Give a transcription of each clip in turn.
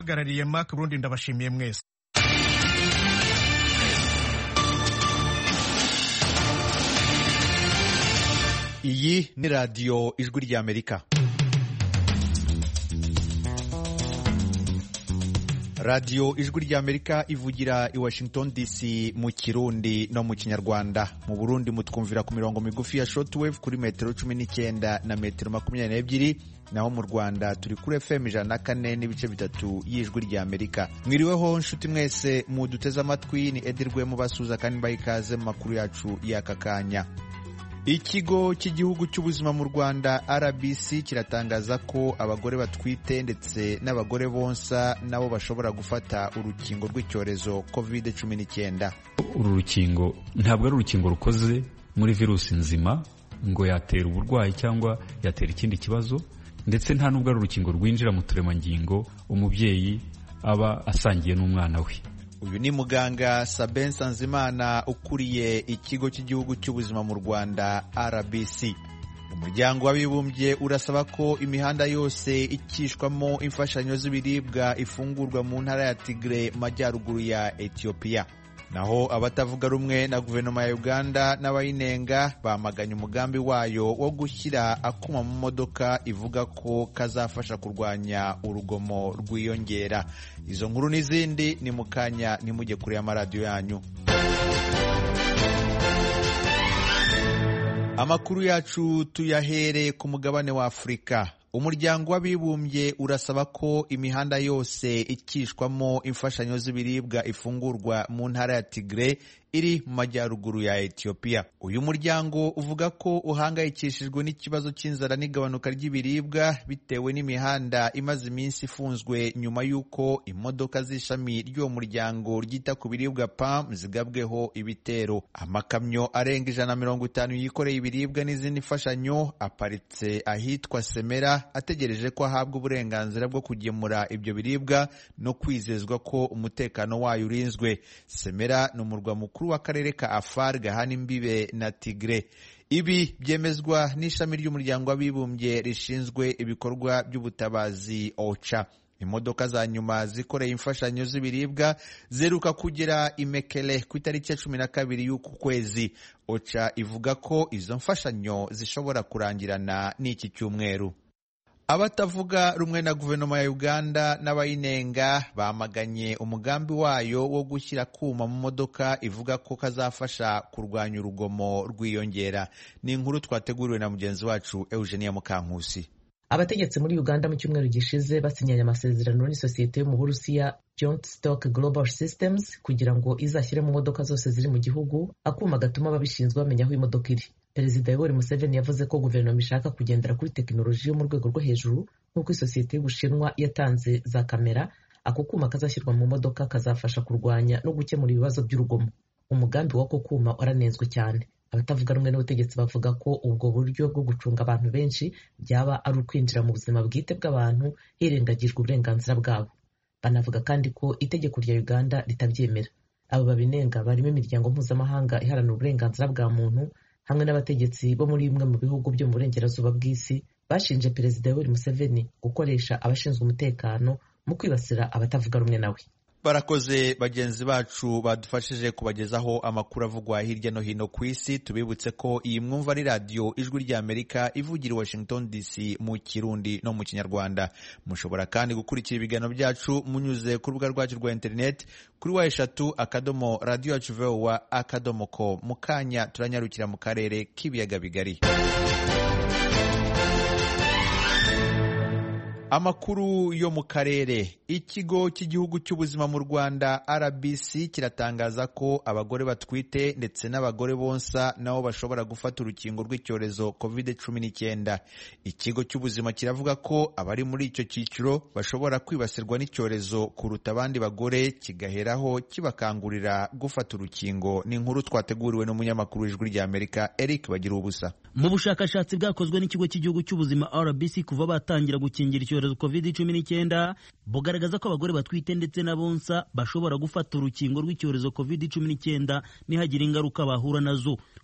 Hagarariye Mark Burundi ndabashimiye mwese. Iyi ni radio Ijwi ry'Amerika. Radio Ijwi ry'Amerika ivugira i Washington DC mu Kirundi no mu Kinyarwanda. Mu Burundi mutwumvira ku mirongo migufi ya shortwave kuri metero 19 na metero 22, naho mu Rwanda turi kuri FM 104 n'ibice bitatu y'Ijwi ry'Amerika. Mwiriweho nshuti mwese muduteze amatwi, ni Edirwe mu basuza kandi bayikaze mu makuru yacu y'aka kanya. Ikigo cy'igihugu cy'ubuzima mu Rwanda RBC kiratangaza ko abagore batwite ndetse n'abagore bonsa nabo bashobora gufata urukingo rw'icyorezo COVID-19. Uru rukingo ntabwo ari urukingo rukoze muri virusi nzima ngo yatera uburwayi cyangwa yatera ikindi kibazo, ndetse nta nubwo ari urukingo rwinjira mu turemangingo umubyeyi aba asangiye n'umwana we. Uyu ni muganga Sabin Nsanzimana ukuriye ikigo cy'igihugu cy'ubuzima mu Rwanda RBC. Umuryango w'abibumbye urasaba ko imihanda yose ikishwamo imfashanyo z'ibiribwa ifungurwa mu ntara ya Tigre majyaruguru ya Ethiopia. Naho abatavuga rumwe na guverinoma ya Uganda n'abayinenga bamaganye umugambi wayo wo gushyira akuma mu modoka ivuga ko kazafasha kurwanya urugomo rwiyongera. Izo nkuru n'izindi ni mukanya nimujye kure y'amaradiyo yanyu. Amakuru yacu tuyahere ku mugabane wa Afurika. Umuryango w'abibumbye urasaba ko imihanda yose ikishwamo imfashanyo z'ibiribwa ifungurwa mu ntara ya Tigre iri mu majyaruguru ya Ethiopia. Uyu muryango uvuga ko uhangayikishijwe n'ikibazo cy'inzara n'igabanuka ry'ibiribwa bitewe n'imihanda imaze iminsi ifunzwe nyuma y'uko imodoka z'ishami ry'uwo muryango ryita ku biribwa PAM zigabweho ibitero. Amakamyo arenga 150 yikoreye ibiribwa n'izindi mfashanyo aparitse ahitwa Semera ategereje ko ahabwa uburenganzira bwo kugemura ibyo biribwa no kwizezwa ko umutekano wayo urinzwe. Semera ni umurwa mukuru w'akarere ka Afar gahana imbibe na Tigre. Ibi byemezwa n'ishami ry'umuryango w'abibumbye rishinzwe ibikorwa by'ubutabazi OCHA. Imodoka za nyuma zikoreye imfashanyo z'ibiribwa zeruka kugera i Mekele ku itariki ya 12 y'uku kwezi. OCHA ivuga ko izo mfashanyo zishobora kurangirana n'iki cyumweru. Abatavuga rumwe na guverinoma ya Uganda n'abayinenga bamaganye umugambi wayo wo gushyira kuma mu modoka ivuga ko kazafasha kurwanya urugomo rwiyongera. Ni inkuru twateguriwe na mugenzi wacu Eugenia Mukankusi. Abategetsi muri Uganda mu cyumweru gishize basinyanye amasezerano n'isosiyete yo mu Burusiya Joint Stock Global Systems kugira ngo izashyire mu modoka zose ziri mu gihugu akuma gatuma ababishinzwe bamenya aho imodoka iri. Perezida Yoweri Museveni yavuze ko guverinoma ishaka kugendera kuri tekinoloji yo mu rwego rwo hejuru nk'uko isosiyete y'Ubushinwa yatanze za kamera. Ako kuma kazashyirwa mu modoka kazafasha kurwanya no gukemura ibibazo by'urugomo. Umugambi w'ako kuma waranenzwe cyane. Abatavuga rumwe n'ubutegetsi bavuga ko ubwo buryo bwo gucunga abantu benshi byaba ari ukwinjira mu buzima bwite bw'abantu hirengagijwe uburenganzira bwabo. Banavuga kandi ko itegeko rya Uganda ritabyemera. Abo babinenga barimo imiryango mpuzamahanga iharanira uburenganzira bwa muntu hamwe n'abategetsi bo muri bimwe mu bihugu byo mu burengerazuba bw'isi bashinje Perezida Yoweri Museveni gukoresha abashinzwe umutekano mu kwibasira abatavuga rumwe nawe. Barakoze bagenzi bacu badufashije kubagezaho amakuru avugwa hirya no hino ku isi. Tubibutse ko iyi mwumva ari radio Ijwi ry'Amerika ivugira i Washington DC mu Kirundi no mu Kinyarwanda. Mushobora kandi gukurikira ibiganiro byacu munyuze ku rubuga rwacu rwa internet kuri wa3.radioyacu.com. Mukanya turanyarukira mu karere k'ibiyaga bigari. Amakuru yo mu karere. Ikigo cy'igihugu cy'ubuzima mu Rwanda RBC kiratangaza ko abagore batwite ndetse n'abagore bonsa nabo bashobora gufata urukingo rw'icyorezo COVID-19. Ikigo cy'ubuzima kiravuga ko abari muri icyo cyiciro bashobora kwibasirwa n'icyorezo kuruta abandi bagore, kigaheraho kibakangurira gufata urukingo. Ni inkuru twateguriwe n'umunyamakuru w'Ijwi ry'Amerika Eric Bagirubusa. Mu bushakashatsi bwakozwe n'ikigo cy'igihugu cy'ubuzima RBC kuva batangira gukingira icyorezo COVID-19 bugaragaza ko abagore batwite ndetse n'abonsa bashobora gufata urukingo rw'icyorezo COVID-19 nihagira ingaruka bahura nazo.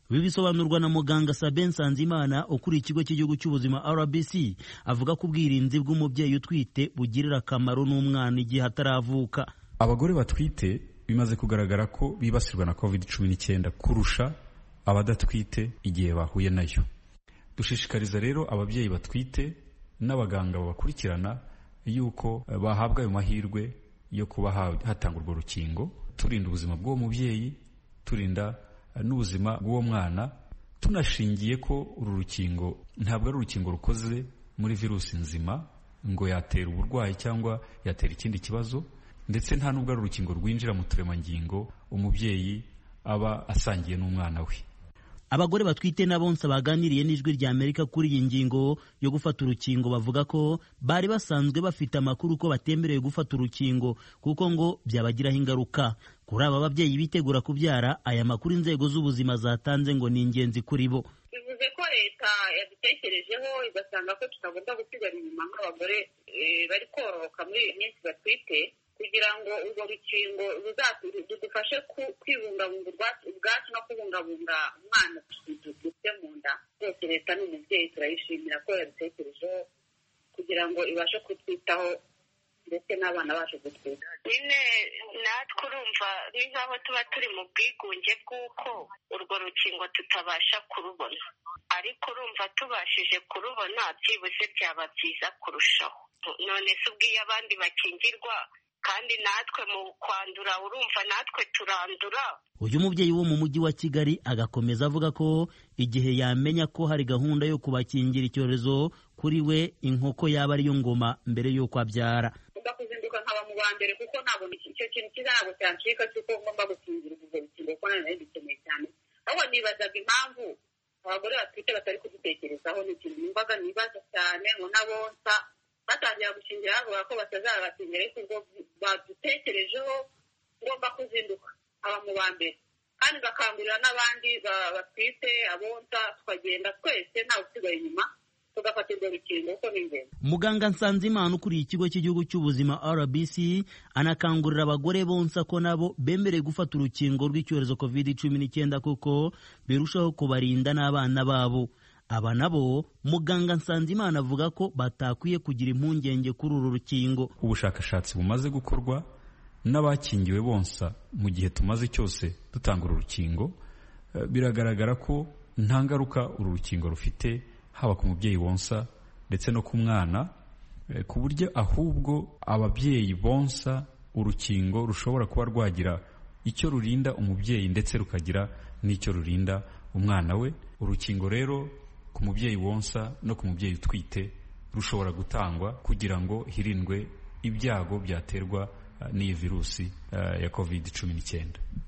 Ibi bisobanurwa na muganga Sabin Nsanzimana ukuriye ikigo cy'igihugu cy'ubuzima RBC, avuga ko ubwirinzi bw'umubyeyi utwite bugirira akamaro n'umwana igihe ataravuka. Abagore batwite bimaze kugaragara ko bibasirwa na COVID-19 kurusha abadatwite igihe bahuye nayo. Dushishikariza rero ababyeyi batwite n'abaganga babakurikirana yuko bahabwa ayo mahirwe yo kuba hatanga urwo rukingo, turinda ubuzima bw'uwo mubyeyi, turinda n'ubuzima bw'uwo mwana, tunashingiye ko uru rukingo ntabwo ari urukingo rukoze muri virusi nzima ngo yatera uburwayi cyangwa yatera ikindi kibazo, ndetse nta nubwo ari urukingo rwinjira mu turemangingo umubyeyi aba asangiye n'umwana we. Abagore batwite n'abonsa baganiriye n'Ijwi rya Amerika kuri iyi ngingo yo gufata urukingo bavuga ko bari basanzwe bafite amakuru ko batemerewe gufata urukingo kuko ngo byabagiraho ingaruka. Kuri aba babyeyi bitegura kubyara, aya makuru inzego z'ubuzima zatanze ngo ni ingenzi kuri bo. Bivuze ko leta yadutekerejeho igasanga ko tutagomba gusigara inyuma nk'abagore bari kororoka muri iyi minsi batwite, kugira ngo urwo rukingo rudufashe kwibungabunga ubwacu no kubungabunga umwana dufite mu nda. Rwose leta n'umubyeyi turayishimira ko yadutekerejeho kugira ngo ibashe kutwitaho ndetse n'abana bacu gutwita. Nyine natwe urumva ni nk'aho tuba turi mu bwigunge bw'uko urwo rukingo tutabasha kurubona, ariko urumva tubashije kurubona byibuze byaba byiza kurushaho. None se ubwiye abandi bakingirwa kandi natwe mu kwandura urumva natwe turandura. Uyu mubyeyi wo mu mujyi wa Kigali agakomeza avuga ko igihe yamenya ko hari gahunda yo kubakingira icyorezo kuri we inkoko yaba ariyo ngoma mbere y'uko abyara. Kuzinduka nkaba mu ba mbere kuko ntabwo icyo kintu cyiza ntabwo cyancika cy'uko ngomba gukingira ubwo rukingo kuko nari bikeneye cyane. Ahubwo nibazaga impamvu abagore batwite batari kudutekerezaho, ni ikintu numvaga nibaza cyane ngo n'abonsa batangira gukingira bavuga ko batazabakingira, ariko ubwo badutekerejeho ngomba kuzinduka aba mu ba mbere kandi bakangurira n'abandi batwite abonsa, tukagenda twese ntawe usigaye inyuma tugafata urwo rukingo uko ni ingenzi. Muganga Nsanzimana ukuriye ikigo cy'igihugu cy'ubuzima RBC anakangurira abagore bonsa ko nabo bemerewe gufata urukingo rw'icyorezo COVID-19 kuko birushaho kubarinda n'abana babo. Aba nabo muganga Nsanzimana avuga ko batakwiye kugira impungenge kuri uru rukingo. Ubushakashatsi bumaze gukorwa n'abakingiwe bonsa mu gihe tumaze cyose dutanga uru rukingo, biragaragara ko nta ngaruka uru rukingo rufite haba ku mubyeyi bonsa ndetse no ku mwana, ku buryo ahubwo ababyeyi bonsa urukingo rushobora kuba rwagira icyo rurinda umubyeyi ndetse rukagira n'icyo rurinda umwana we. Urukingo rero ku mubyeyi wonsa no ku mubyeyi utwite rushobora gutangwa kugira ngo hirindwe ibyago byaterwa n'iyi virusi ya COVID-19.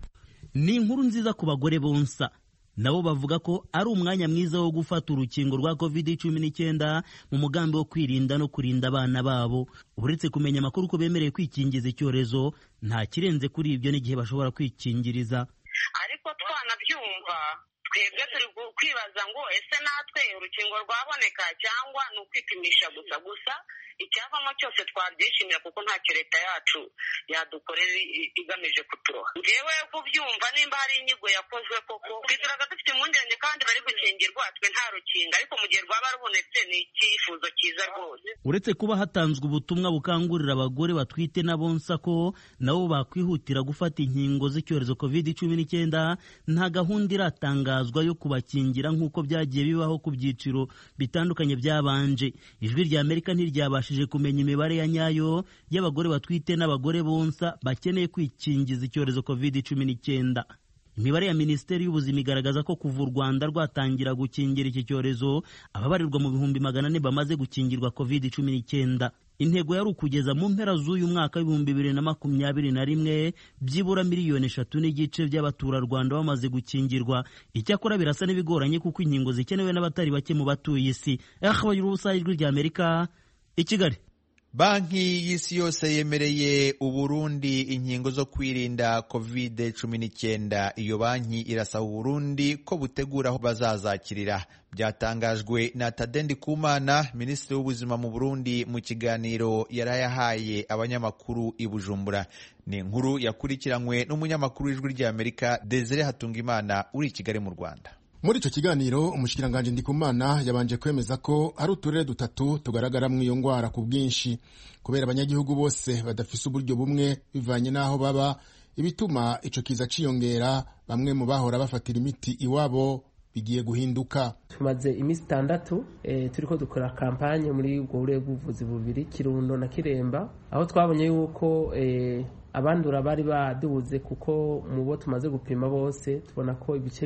Ni inkuru nziza ku bagore bonsa. Nabo bavuga ko ari umwanya mwiza wo gufata urukingo rwa COVID-19 mu mugambi wo kwirinda no kurinda abana babo. Uretse kumenya amakuru ko bemereye kwikingiza icyorezo, nta kirenze kuri ibyo n'igihe bashobora kwikingiriza. Ariko twanabyumva twebwe turi kwibaza ngo ese natwe urukingo rwaboneka cyangwa ni ukwipimisha gusa icyavamo cyose twabyishimira kuko ntacyo leta yacu yadukorera igamije kuturoha. Ngewe kubyumva nimba hari inyigo yakozwe koko twituraga dufite impungenge kandi bari gukingirwa, twe nta rukingo, ariko mu gihe rwaba rubonetse ni icyifuzo cyiza rwose. Uretse kuba hatanzwe ubutumwa bukangurira abagore batwite n'abonsa ko nabo bakwihutira gufata inkingo z'icyorezo COVID-19, nta gahunda iratangazwa yo kubakingira nk'uko byagiye bibaho ku byiciro bitandukanye byabanje. Ijwi rya Amerika ntiryabashije kumenya imibare ya nyayo y'abagore batwite n'abagore bonsa bakeneye kwikingiza icyorezo COVID-19. Imibare ya Minisiteri y'Ubuzima igaragaza ko kuva u Rwanda rwatangira gukingira iki cyorezo ababarirwa mu 400 bamaze gukingirwa COVID-19. Intego yari ukugeza mu mpera z'uyu mwaka w'2021 byibura 3.5 miliyoni by'abaturarwanda bamaze gukingirwa. Icyakora birasa n'ibigoranye kuko inkingo zikenewe n'abatari bake mu batuye isi. Ijwi rya Amerika i Kigali. Banki y'Isi yose yemereye Uburundi inkingo zo kwirinda COVID-19. Iyo banki irasaba Uburundi ko butegura aho bazazakirira. Byatangajwe na Tade Ndikumana, Minisitiri w'Ubuzima mu Burundi, mu kiganiro yarayahaye abanyamakuru i Bujumbura. Ni inkuru yakurikiranywe n'umunyamakuru w'Ijwi rya Amerika Desire Hatungimana uri i Kigali mu Rwanda. Muri ico kiganiro umushikiranganje Ndikumana yabanje kwemeza ko hari uturere dutatu tugaragaramwo iyo ngwara ku bwinshi kubera abanyagihugu bose badafise uburyo bumwe bivanye n'aho baba, ibituma ico kiza ciyongera. Bamwe mu bahora bafatira imiti iwabo bigiye guhinduka. Tumaze imisi 6 turiko dukora kampanye muri ubwo burere bw'ubuvuzi bubiri, Kirundo na Kiremba, aho twabonye yuko abandura bari baduze, kuko mu bo tumaze gupima bose tubona ko ibice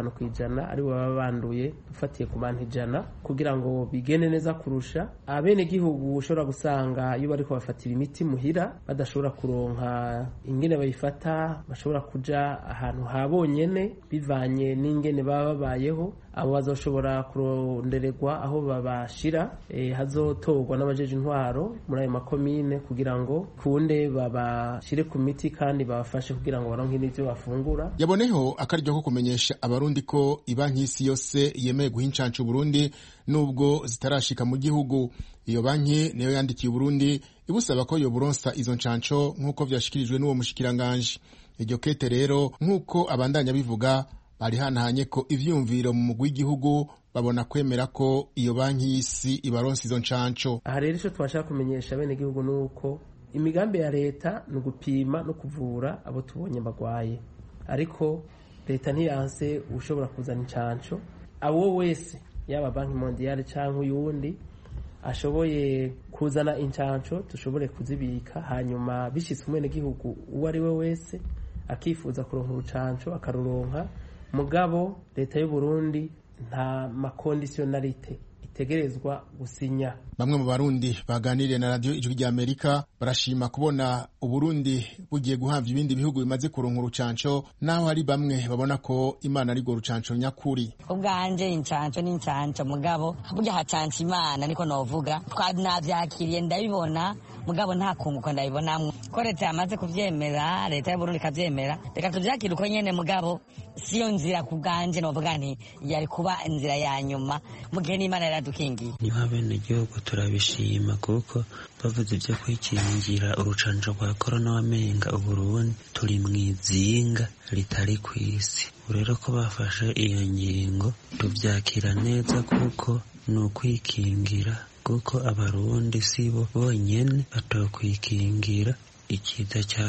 5% ari baba banduye dufatiye ku bantu 100, kugira ngo bigende neza kurusha. Abene gihugu ushobora gusanga iyo bariko bafatira imiti muhira badashobora kuronka ingene bayifata, bashobora kuja ahantu habonyene bivanye n'ingene baba babayeho, abo bazoshobora kurondererwa aho babashira, hazotorwa n'abajeje intwaro muri ayo makomine kugira ngo kunde babashire ku miti kandi babafashe kugira ngo baronke n'ivyo bafungura. Yaboneho akaryo ko kumenyesha abarundi ko ibanki y'isi yose yemeye guha incanco Burundi nubwo zitarashika mu gihugu. Iyo banki niyo yandikiye Burundi ibusaba ko yo buronsa izo ncanco nk'uko vyashikirijwe n'uwo mushikiranganje. Iryo kete rero nk'uko abandanya bivuga bari hanahanye ko ivyumviro mu mugwi w'igihugu babona kwemera ko iyo banki y'isi ibaronsa izo ncanco. Aha rero ico twashaka kumenyesha bene gihugu nuko imigambi ya leta no gupima no kuvura abo tubonye bagwaye, ariko leta ntiyanse ushobora kuzana incanco. Abo wese yaba banki mondiale canke uyundi ashoboye kuzana incanco tushobore kuzibika, hanyuma bishitse umwene gihugu uwo ari we wese akifuza kuronka urucanco akaruronka. Mugabo leta y'u Burundi nta makondisiyonalite itegerezwa gusinya. Bamwe mu Barundi baganiriye na radio Ijwi rya Amerika barashima kubona Uburundi bugiye guhamva ibindi bihugu bimaze kuronka urucanco, naho hari bamwe babona ko Imana ari go rucanco nyakuri. Ubwanje incanco n'incanco, mugabo burya hacanca Imana niko novuga. Twanavyakiriye ndabibona, mugabo nta kunguko ndabibonamwe ko leta yamaze kuvyemera, leta y'u Burundi kavyemera, reka tuvyakire uko nyene, mugabo siyo nzira ku bwanje novuga nti yari kuba inzira ya nyuma mu gihe n'Imana yaradukingiye. Niba bene gihugu turabishima kuko bavuze ibyo kwikingira urucanco rwa corona wamenga Uburundi turi mwizinga ritari kw'isi. Rero ko bafashe iyo ngingo tuvyakira neza kuko ni ukwikingira, kuko abarundi sibo bonyene batokwikingira ikiza cya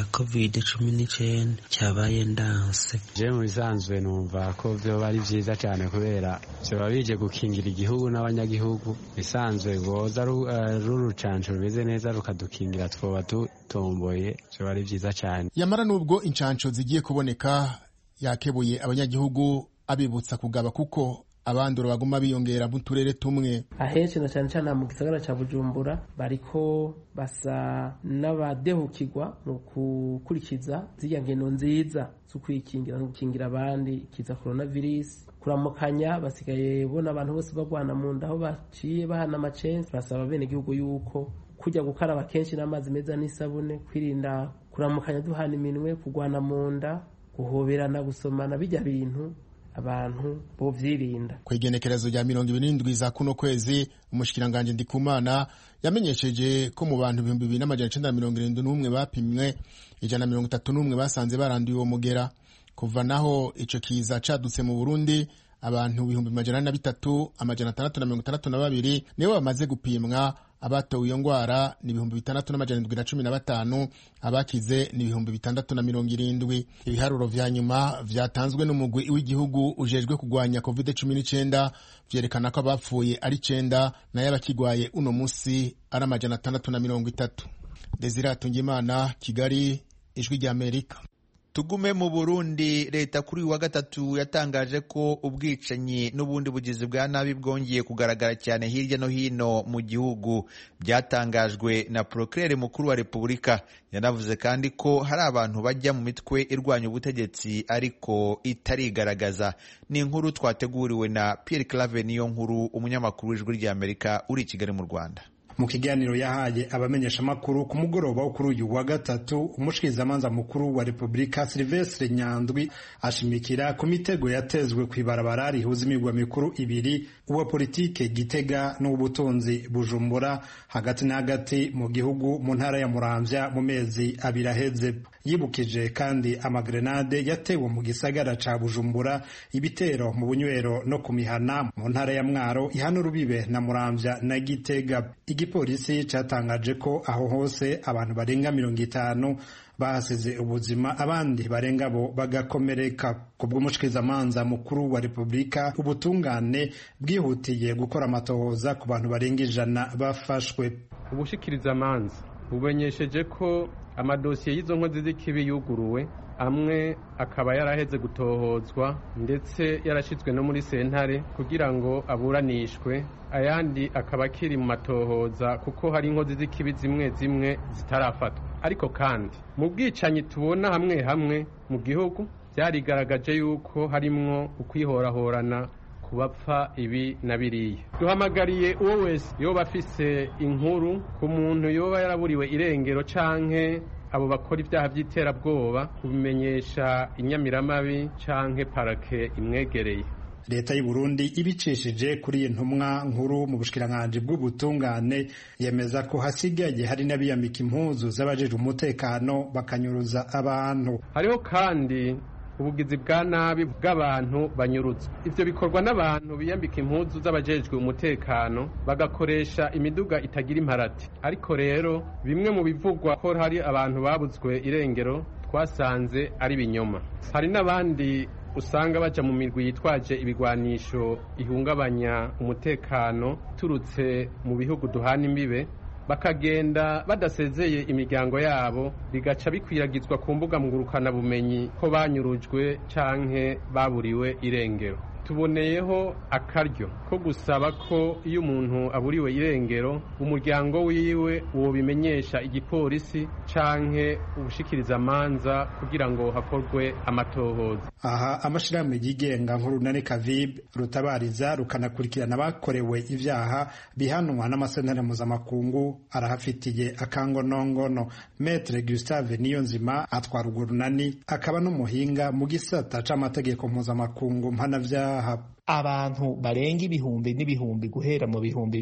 COVID-19 cyabaye ndanse. Je mu bisanzwe numva ko vyo bari vyiza cyane kubera vyo babije gukingira igihugu n'abanyagihugu. Bisanzwe goza rurucanco rumeze neza rukadukingira twoba dutomboye, vyo bari vyiza cyane. Yamara nubwo incanco zigiye kuboneka, yakebuye abanyagihugu abibutsa kugaba kuko abandura baguma biyongera mu turere tumwe. Ahenshi na cyane cyane mu gisagara ca Bujumbura bariko basa n'abadehukirwa mu gukurikiza ziriya ngendo nziza zo kwikingira no gukingira abandi ikiza coronavirus. Kuramukanya basigaye bona abantu bose bagwana mu nda aho baciye bahana amacensi. Basaba bene gihugu yuko kujya gukaraba kenshi n'amazi meza n'isabune, kwirinda kuramukanya duhana iminwe, kugwana mu nda, guhoberana, gusomana, bijya bintu abantu bovyirinda. Kwegenekerezo rya 27 za kuno kwezi, umushikiranganje Ndikumana yamenyesheje ko mu bantu 2971 bapimwe 131 basanze baranduye uwo mugera. Kuva naho ico kiza cadutse mu Burundi, abantu 3,662 nibo bamaze gupimwa. Abatowe iyo ngwara ni 6,715, abakize ni 6,670. Ibiharuro vya nyuma vyatanzwe n'umugwi w'igihugu ujejwe kugwanya COVID-19 vyerekana ko abapfuye ari 9 nayo abakigwaye uno musi ari 630. Desire Tungimana, Kigali, Ijwi rya Amerika. Tugume mu Burundi. Leta kuri wa gatatu yatangaje ko ubwicanyi n'ubundi bugizi bwa nabi bwongeye kugaragara cyane hirya no hino mu gihugu. Byatangajwe na Procureur mukuru wa Repubulika. Yanavuze kandi ko hari abantu bajya mu mitwe irwanya ubutegetsi ariko itarigaragaza. Ni inkuru twateguriwe na Pierre Claver Niyonkuru, umunyamakuru w'Ijwi rya Amerika uri i Kigali mu Rwanda. mu kiganiro yahaye abamenyeshamakuru ku mugoroba wo kuri uyu wa gatatu, umushikirizamanza mukuru wa Repubulika Silvestre Nyandwi ashimikira ku mitego yatezwe kw'ibarabara rihuza imigwa mikuru ibiri, uwa politike Gitega n'ubutunzi Bujumbura, hagati na hagati mu gihugu mu ntara ya Muramvya mu mezi abiri aheze. Yibukije kandi amagrenade yatewe mu gisagara ca Bujumbura, ibitero mu bunywero no ku mihana mu ntara ya Mwaro ihana urubibe na Muramvya na Gitega. Igipolisi catangaje ko aho hose abantu barenga 50 bahasize ubuzima, abandi barenga bo bagakomereka. Kubw'umushikirizamanza mukuru wa Repubulika, ubutungane bwihutiye gukora amatohoza ku bantu barenga 100 bafashwe. Ubushikirizamanza bumenyesheje ko amadosiye y'izo nkozi z'ikibi yuguruwe, amwe akaba yaraheze gutohozwa ndetse yarashizwe no muri sentare kugira ngo aburanishwe, ayandi akaba akiri mu matohoza kuko hari inkozi z'ikibi zimwe zimwe zitarafatwa. Ariko kandi mu bwicanyi tubona hamwe hamwe mu gihugu byarigaragaje yuko harimwo ukwihorahorana kubapfa ibi na biriya. Duhamagariye uwo wese yoba afise inkuru ku muntu yoba yaraburiwe irengero canke abo bakora ibyaha by'iterabwoba kubimenyesha inyamiramabi canke parake imwegereye. Leta y'u Burundi ibicishije kuri intumwa nkuru mu bushikiranganje bw'ubutungane yemeza ko hasigaye hari n'abiyambika impuzu z'abajejwe umutekano bakanyuruza abantu. Hariho kandi ubugizi bwa nabi bw'abantu banyurutse. Ivyo bikorwa n'abantu biyambika impuzu z'abajejwe umutekano bagakoresha imiduga itagira imparati. Ariko rero bimwe mu bivugwa ko hari abantu babuzwe irengero twasanze ari binyoma. Hari n'abandi usanga baja mu mirwi yitwaje ibigwanisho ihungabanya umutekano turutse mu bihugu duhana imbibe, bakagenda badasezeye imiryango yabo, bigaca bikwiragizwa ku mbuga ngurukana bumenyi ko banyurujwe canke baburiwe irengero. Tuboneyeho akaryo ko gusaba ko iyo umuntu aburiwe irengero umuryango wiwe wobimenyesha igipolisi canke ubushikirizamanza kugira ngo hakorwe amatohoza. Aha amashirahamwe yigenga nk'urunani Kavib rutabariza rukanakurikirana abakorewe ivyaha bihanwa n'amasentare mpuzamakungu arahafitiye akangonongono. Maître Gustave Niyonzima atwara urwo runani akaba n'umuhinga mu gisata c'amategeko mpuzamakungu mpanavyaha. Abantu barenga ibihumbi n'ibihumbi guhera mu bihumbi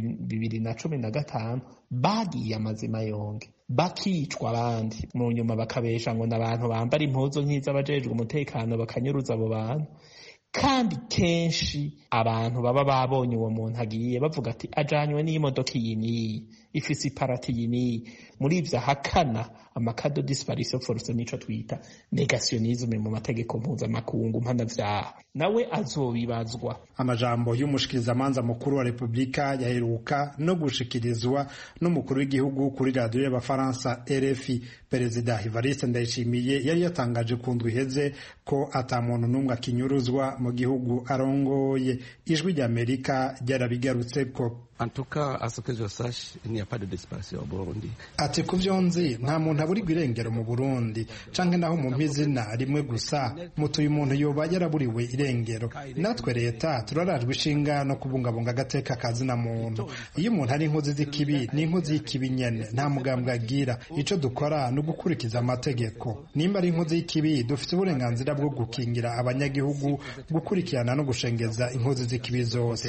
2015 bagiye amazima yonge bakicwa, abandi mu nyuma bakabesha ngo n'abantu bambara impuzu nk'iz'abajejwe umutekano bakanyuruza abo bantu. Kandi kenshi abantu baba babonye uwo muntu agiye bavuga ati ajanywe n'imodoka iyi niyi ifise iparati iyi niyi. Muri ivyo hakana amakado disparition force nico twita negationisme mu mategeko mpuzamakungu mpanavyaha, nawe azobibazwa. Amajambo y'umushikirizamanza mukuru wa Repubulika yaheruka no gushikirizwa n'umukuru w'igihugu kuri radio y'abafaransa RFI. Perezida Evariste Ndayishimiye yari yatangaje ku ndwi iheze ko ata muntu n'umwe akinyuruzwa mu gihugu arongoye. Ijwi ry'Amerika ryarabigarutseko. En tout cas, à ce que je sache, il n'y a pas de disparition au Burundi. Ati kuvyonzi nta muntu aburirwa irengero mu Burundi canke naho mu mpizina rimwe gusa mutuye umuntu yoba yaraburiwe irengero. Natwe leta turarajwe ishinga no kubungabunga agateka kazina muntu. Iyo umuntu ari inkozi z'ikibi ni inkozi y'ikibi nyene, nta mugambwe agira. Ico dukora no gukurikiza amategeko. Nimba ari inkozi y'ikibi dufite uburenganzira bwo gukingira abanyagihugu, gukurikirana no gushengeza inkozi z'ikibi zose.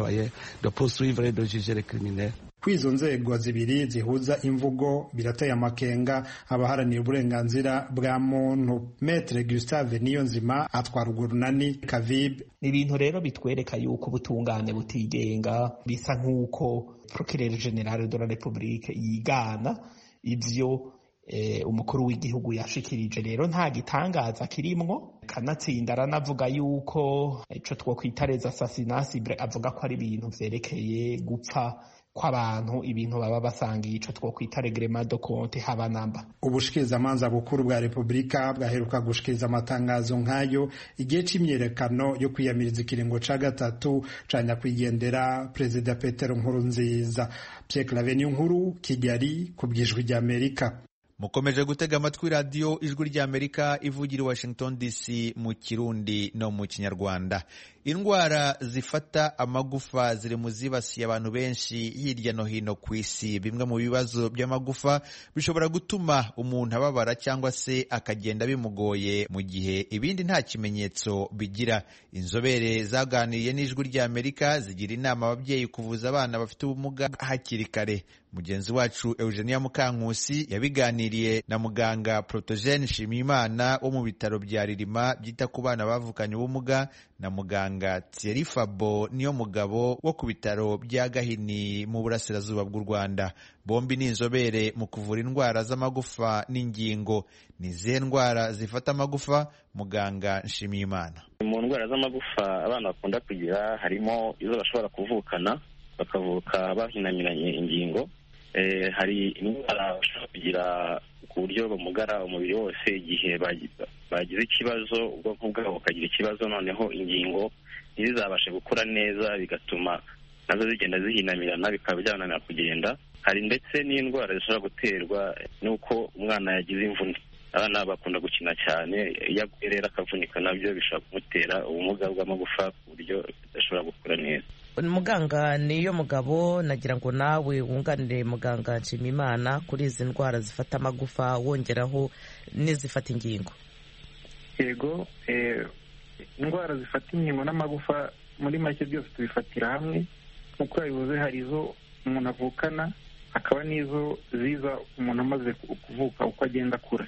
Kwizo nzego zibiri zihuza imvugo birateye amakenga abaharanira uburenganzira bwa muntu. Maître Gustave Niyonzima atwara urwo runani Kavib. Ibintu rero bitwereka yuko ubutungane butigenga, bisa nk'uko Procureur General de la République yigana ivyo umukuru w'igihugu yashikirije. Rero nta gitangaza kirimwo, kanatsinda aranavuga yuko ico twokwita les assassinats avuga ko ari ibintu vyerekeye gupfa kw'abantu, ibintu baba basangiye ico twokwita reglement de compte haba namba. Ubushikirizamanza bukuru bwa Repubulika bwaheruka gushikiriza amatangazo nk'ayo igihe c'imyerekano yo kwiyamiriza ikiringo ca gatatu ca nyakwigendera Perezida Petero Nkurunziza. Pierre Claver Nkuru, Kigali, ku bw'Ijwi ry'Amerika. mukomeje gutega amatwi radiyo ijwi ry'Amerika ivugira i Washington DC mu Kirundi no mu Kinyarwanda. Indwara zifata amagufa ziri mu zibasiye abantu benshi hirya no hino ku isi. Bimwe mu bibazo by'amagufa bishobora gutuma umuntu ababara cyangwa se akagenda bimugoye, mu gihe ibindi nta kimenyetso bigira. Inzobere zaganiriye n'ijwi ry'Amerika zigira inama ababyeyi kuvuza abana bafite ubumuga hakiri kare. Mugenzi wacu Eugenia Mukankusi yabiganiriye na muganga Protogene Nshimiyimana wo mu bitaro bya Ririma byita ku bana bavukanye ubumuga na muganga Thierry Fabo niyo mugabo wo ku bitaro bya Gahini mu burasirazuba bw'u Rwanda. Bombi ni inzobere mu kuvura indwara z'amagufa n'ingingo. Ni izihe ndwara zifata amagufa? Muganga Nshimiyimana: mu ndwara z'amagufa abana bakunda kugira harimo izo bashobora kuvukana, bakavuka bahinamiranye ingingo. Hari indwara bashobora kugira ku buryo bamugara umubiri wose igihe bagize ikibazo, ubwonko bwabo bukagira ikibazo, noneho ingingo ntizabashe gukura neza bigatuma nazo zigenda zihinamirana bikaba byananira kugenda. Hari ndetse n'indwara zishobora guterwa n'uko umwana yagize imvune. Abana bakunda gukina cyane, iyo aguye rero akavunika nabyo bishobora kumutera ubumuga bw'amagufa ku buryo adashobora gukura neza. Muganga niyo mugabo, nagira ngo nawe wunganire muganga Nshimiyimana kuri izi ndwara zifata amagufa wongeraho n'izifata ingingo. Yego, indwara zifata ingingo n'amagufa muri make byose tubifatira hamwe. Nk'uko yabivuze, hari izo umuntu avukana, hakaba n'izo ziza umuntu amaze kuvuka uko agenda akura.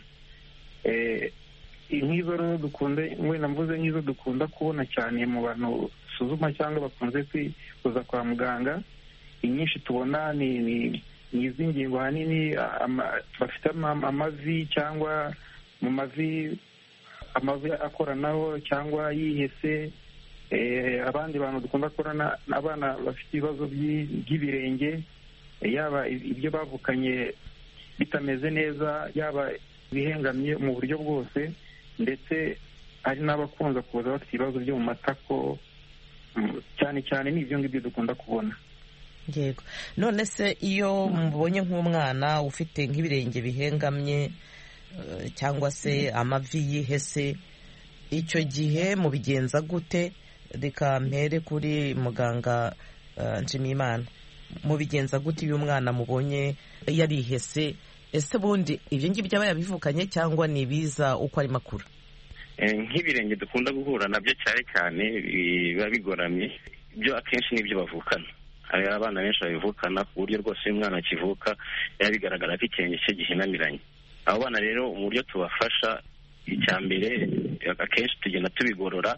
Nk'izo rero mvuze nk'izo dukunda kubona cyane mu bantu suzuma cyangwa bakunze kwivuza kwa muganga, inyinshi tubona ni iz'ingingo ahanini bafite amavi cyangwa mu mavi amavi akoranaho cyangwa yihese. Abandi bantu dukunda kubona abana bafite ibibazo by'ibirenge, yaba ibyo bavukanye bitameze neza, yaba bihengamye mu buryo bwose, ndetse hari n'abakunze kuza bafite ibibazo byo mu matako. Cyane cyane ni ibyo ngibyo dukunda kubona. Yego, none se iyo mubonye nk'umwana ufite nk'ibirenge bihengamye cyangwa se amavi yihese, icyo gihe mubigenza gute? Reka mpere kuri muganga Nshimiyimana. Mubigenza gute iyo umwana mubonye yarihese? Ese bundi ibyo ngibyo aba yabivukanye cyangwa ni ibiza uko ari makuru? Nk'ibirenge dukunda guhura nabyo cyane cyane biba bigoramye, ibyo akenshi nibyo bavukana. Hari abana benshi babivukana ku buryo rwose iyo umwana akivuka biba bigaragara ko ikirenge cye gihinamiranye. Abo bana rero mu buryo tubafasha, icya mbere akenshi tugenda tubigorora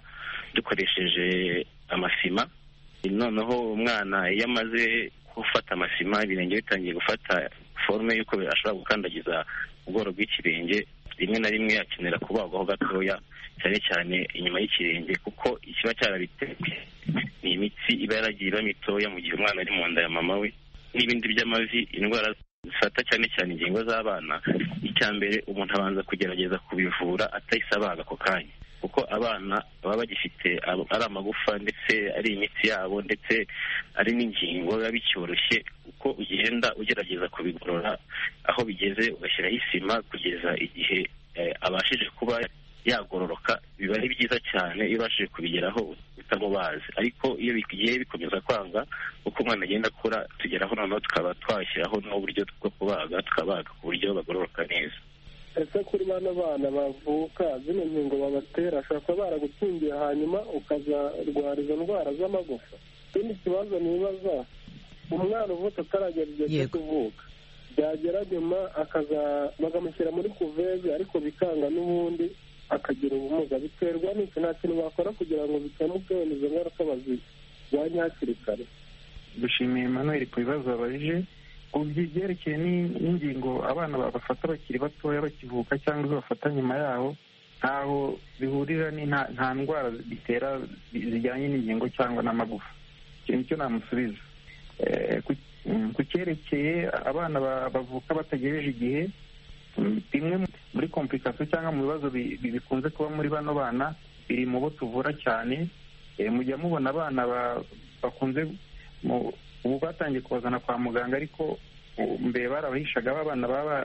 dukoresheje amasima. Noneho umwana iyo amaze gufata amasima, ibirenge bitangiye gufata forume y'uko ashobora gukandagiza ubworo bw'ikirenge, rimwe na rimwe akenera kubagwaho gatoya, cyane cyane inyuma y'ikirenge, kuko ikiba cyarabitewe ni imitsi iba yaragiye iba mitoya mu gihe umwana ari mu nda ya mama we. N'ibindi by'amavi, indwara zifata cyane cyane ingingo z'abana, icya mbere umuntu abanza kugerageza kubivura atahise abaga ako kanya, kuko abana baba bagifite ari amagufa ndetse ari imitsi yabo ndetse ari n'ingingo biba bicyoroshye. Uko ugenda ugerageza kubigorora, aho bigeze ugashyiraho isima kugeza igihe abashije kuba yagororoka, biba ari byiza cyane iyo ubashije kubigeraho utamubazi. Ariko iyo bigiye bikomeza kwanga, uko umwana agenda akura, tugeraho noneho tukaba twashyiraho n'uburyo bwo kubaga, tukabaga ku buryo bagororoka neza. Ese kuri bano bana bavuka zino nkingo babatera, ashobora kuba baragukingiye hanyuma ukazarwara izo ndwara z'amagufa? Ikindi kibazo nibaza, umwana uvutse ataragera igihe cyo kuvuka, byagera nyuma bakamushyira muri kuveze ariko bikanga n'ubundi akagira ubumuga, biterwa n'iki? Nta kintu bakora kugira ngo bikemuke izo ngaruka bazirwanye hakiri kare? Dushimiye Emmanuel ku bibazo babajije. Ku byerekeye n'ingingo abana bafata bakiri batoya bakivuka cyangwa izo bafata nyuma yaho, ntaho bihurira, nta ndwara bitera zijyanye n'ingingo cyangwa n'amagufa. Icyo nicyo namusubiza. Ku cyerekeye abana bavuka batagejeje igihe, bimwe muri komplikasiyo cyangwa mu bibazo bikunze kuba muri bano bana biri mu bo tuvura cyane. Mujya mubona abana bakunze ubu batangiye kubazana kwa muganga, ariko mbere barabahishaga abana baba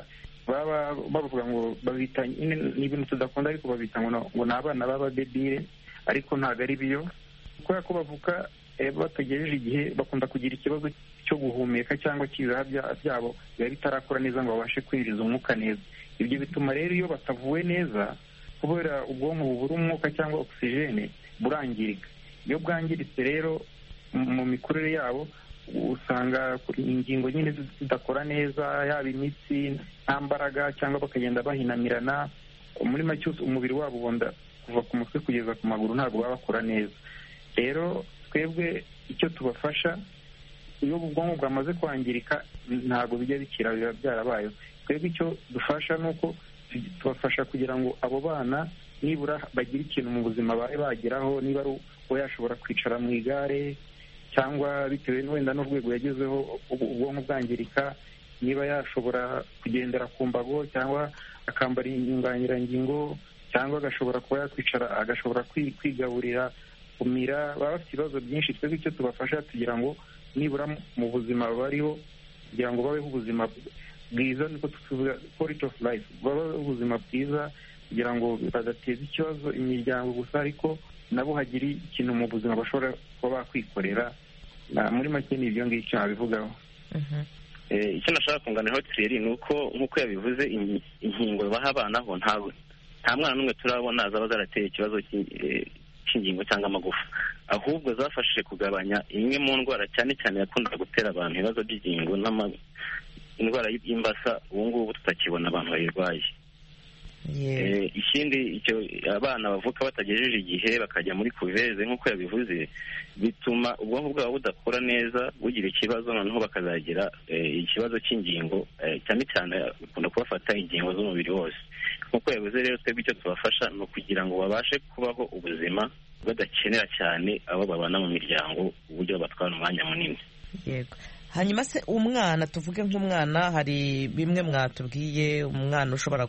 baba bavuga ngo babita ni ibintu tudakunda ariko babita ngo ni abana b'abadebire ariko ntabwo ari byo kubera ko bavuka batagejeje igihe bakunda kugira ikibazo cyo guhumeka cyangwa cy'ibihaha byabo biba bitarakura neza ngo babashe kwinjiza umwuka neza. Ibyo bituma rero iyo batavuwe neza kubera ubwonko bubura umwuka cyangwa ogisijene burangirika. Iyo bwangiritse rero mu mikurire yabo usanga ingingo nyine zidakora neza, yaba imitsi nta mbaraga cyangwa bakagenda bahinamirana. Muri make umubiri wabo ubonda kuva ku mutwe kugeza ku maguru ntabwo baba bakora neza. Rero twebwe icyo tubafasha iyo ubwonko bwamaze kwangirika ntabwo bijya bikira, biba byarabayeho. Twebwe icyo dufasha ni uko tubafasha kugira ngo abo bana nibura bagire ikintu mu buzima bari bageraho, niba ari uko yashobora kwicara mu igare cyangwa bitewe wenda n'urwego yagezeho ubwonko bwangirika, niba yashobora kugendera ku mbago cyangwa akambara inyunganirangingo cyangwa agashobora kuba yakwicara agashobora kwigaburira, kumira. Baba bafite ibibazo byinshi. Twebwe icyo tubafasha tugira ngo nibura mu buzima bariho kugira ngo babeho ubuzima bwiza, niko tuvuga quality of life, babeho ubuzima bwiza kugira ngo badateza ikibazo imiryango gusa ariko nabo hagiri ikintu mu buzima bashobora kuba bakwikorera. Muri make ni ibyo ngibyo nabivugaho. Icyo nashaka kunganiraho Thierry ni uko nk'uko yabivuze inkingo baha abana ho nta mwana n'umwe turabona zaba zarateye ikibazo cy'ingingo cyangwa amagufa, ahubwo zafashije kugabanya imwe mu ndwara cyane cyane yakunda gutera abantu ibibazo by'ingingo indwara y'imbasa ubu ngubu tutakibona abantu bayirwaye. Ikindi icyo abana bavuka batagejeje igihe bakajya muri kuveze nk'uko yabivuze bituma ubwonko bwabo budakora neza, bugira ikibazo, noneho bakazagira ikibazo cy'ingingo, cyane cyane bikunda kubafata ingingo z'umubiri wose. Nk'uko yabivuze rero twebwe icyo tubafasha ni ukugira ngo babashe kubaho ubuzima badakenera cyane abo babana mu miryango uburyo batwara umwanya munini. Yego. Hanyuma se umwana, tuvuge nk'umwana, hari bimwe mwatubwiye, umwana ushobora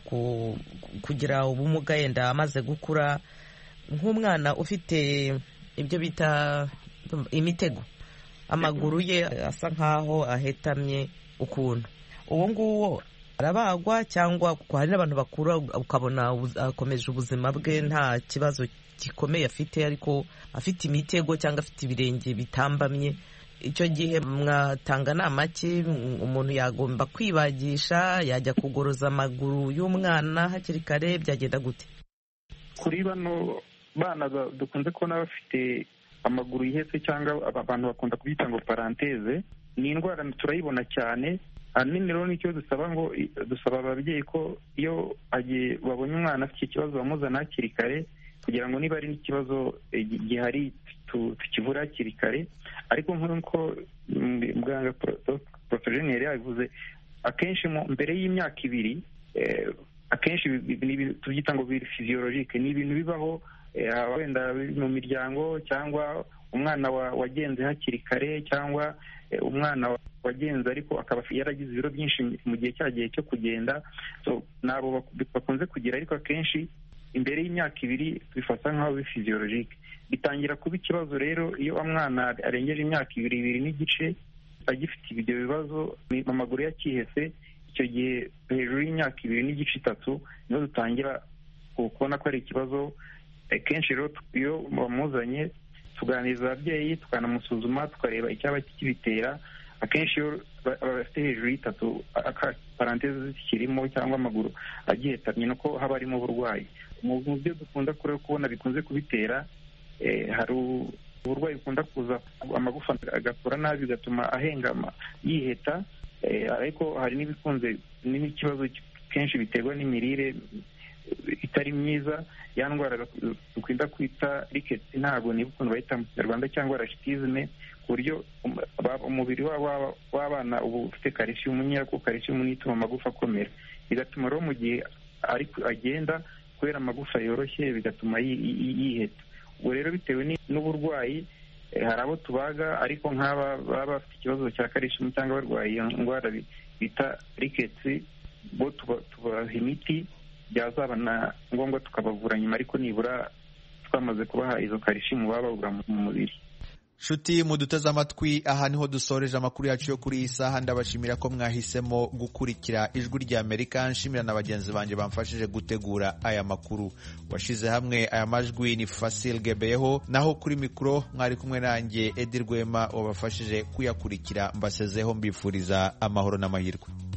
kugira ubumuga yenda amaze gukura, nk'umwana ufite ibyo bita imitego, amaguru ye asa nkaho ahetamye ukuntu, uwo nguwo arabagwa cyangwa hari n'abantu bakura ukabona akomeje ubuzima bwe nta kibazo gikomeye afite ariko afite imitego cyangwa afite ibirenge bitambamye? Icyo gihe mwatanga nama ki? Umuntu yagomba kwibagisha, yajya kugoroza amaguru y'umwana hakiri kare, byagenda gute? Kuri bano bana dukunze kubona bafite amaguru yihese cyangwa abantu bakunda kubyita ngo paranteze, ni indwara turayibona cyane. Ahanini rero nicyo dusaba ababyeyi ko iyo babonye umwana afite ikibazo bamuzana hakiri kare kugira ngo niba ari n'ikibazo gihari tukivura hakiri kare. Ariko nk'uko muganga Profesor yari yabivuze, akenshi mbere y'imyaka 2 akenshi tubyita ngo biri physiologique, ni ibintu bibaho wenda mu miryango, cyangwa umwana wagenze hakiri kare cyangwa umwana wagenze ariko akaba yaragize ibiro byinshi mu gihe cyagiye cyo kugenda, nabo bakunze kugira. Ariko akenshi imbere y'imyaka 2 bifata nk'aho biri physiologique. Bitangira kuba ikibazo rero iyo umwana arengeje imyaka 2 n'igice agifite ibyo bibazo, amaguru yakihese. Icyo gihe hejuru y'imyaka 2 n'igice 3 niho dutangira kubona ko ari ikibazo. Kenshi rero iyo bamuzanye tuganiriza ababyeyi, tukanamusuzuma, tukareba icyaba kibitera. Akenshi iyo bafite hejuru y'3 paranteze zikirimo cyangwa amaguru agihetamye, nuko haba harimo uburwayi. Mu byo dukunda kubona bikunze kubitera, hari uburwayi bukunda kuza amagufa agakora nabi bigatuma ahengama yiheta, ariko hari n'ikibazo kenshi biterwa n'imirire itari myiza. Ya ndwara dukunda kwita rickets, ntabwo niba ukuntu bayita mu Kinyarwanda, cyangwa rachitisme, ku buryo umubiri w'abana uba ufite calcium nkeya, kuko calcium niyo ituma amagufa akomera, bigatuma rero mu gihe agenda kubera amagufa yoroshye bigatuma yiheta. Ubwo rero bitewe n'uburwayi, hari abo tubaga ariko nk'aba baba bafite ikibazo cya calcium cyangwa barwaye iyo ndwara bita rickets, bo tubaha imiti, byazaba na ngombwa tukabavura nyuma, ariko nibura twamaze kubaha izo calcium baba babura mu mubiri. Shuti muduteze amatwi, aha niho dusoreje amakuru yacu yo kuri iyi saha. Ndabashimira ko mwahisemo gukurikira Ijwi ry'Amerika. Nshimira na bagenzi banjye bamfashije gutegura aya makuru. Washize hamwe aya majwi ni Fasil Gebeho, naho kuri mikoro mwari kumwe nanjye Edi Rwema wabafashije kuyakurikira. Mbasezeho mbifuriza amahoro n'amahirwe.